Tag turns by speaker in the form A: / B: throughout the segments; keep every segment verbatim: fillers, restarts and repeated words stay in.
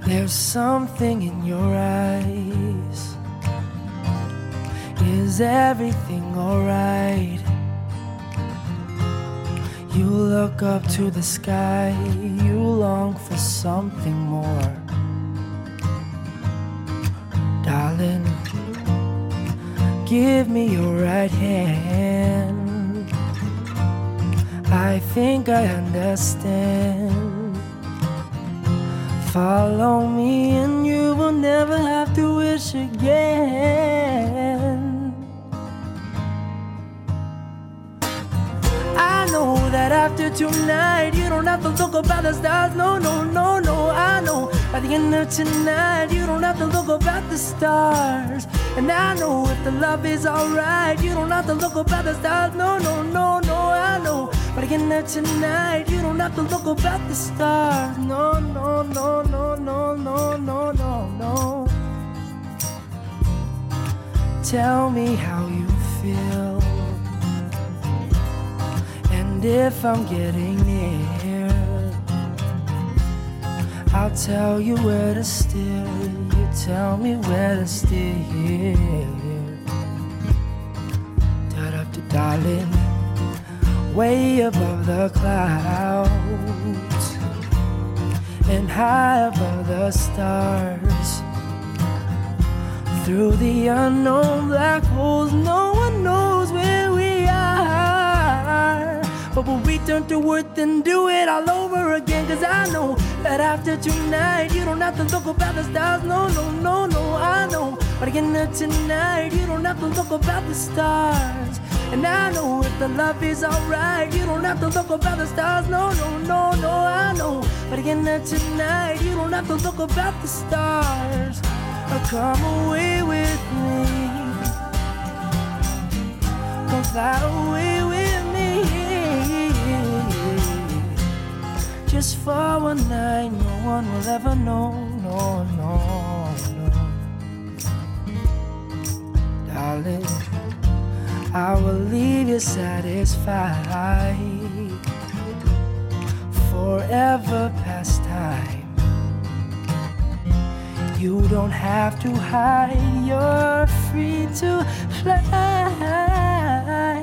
A: There's something in your eyes. Is everything alright? You look up to the sky, you long for something more. Darling, give me your right hand. I think I understand. Follow me and you will never have to wish again. I know that after tonight you don't have to look up at the stars. No, no, no, no, I know by the end of tonight you don't have to look up at the stars. And I know if the love is alright you don't have to look up at the stars. No, no, no, no, I know by the end of tonight you don't have to look up at the stars. No, no, no, no, no, no, no, no, no. Tell me how you feel. And if I'm getting near, I'll tell you where to steer. You tell me where to steer. Da-da-da, darling, way above the clouds and high above the stars. Through the unknown black holes, no one knows where we are. But we'll return to earth and do it all over again. Cause I know that after tonight you don't have to look up at the stars. No, no, no, no, I know. But again tonight you don't have to look up at the stars. And I know if the love is alright you don't have to look up at the stars. No, no, no, no, I know. But again tonight you don't have to look up at the stars. Come away with me. Come fly away with me. Just for one night, no one will ever know, no, no, no. Darling, I will leave you satisfied. Forever past time. You don't have to hide, you're free to fly.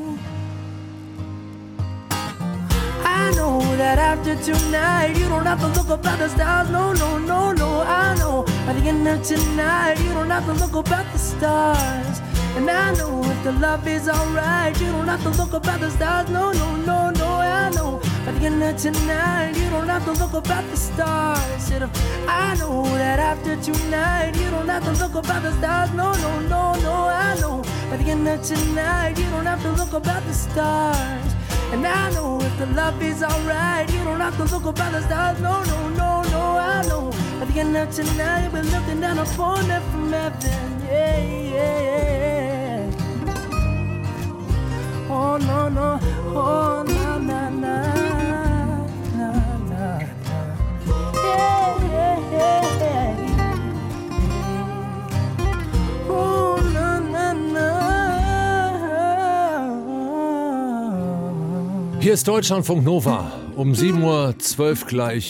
A: I know that after tonight you don't have to look up at the stars. No, no, no, no, I know by the end of tonight you don't have to look up at the stars. And I know if the love is alright you don't have to look up at the stars. No, no, no, no, I know by the end of tonight you don't have to look up at the stars. I know that after tonight you don't have to look up at the stars. No, no, no, no, I know by the end of tonight you don't have to look up at the stars. And I know if the love is alright you don't have to look up at the stars. No, no, no, no, I know by the end of tonight we're looking down upon it from heaven. Yeah, yeah, yeah. Oh, no, no, oh, na, na, na, na, na, na. Yeah, yeah, yeah, yeah. Oh, na, na, na.
B: Hier ist Deutschlandfunk Nova. Um sieben Uhr zwölf gleich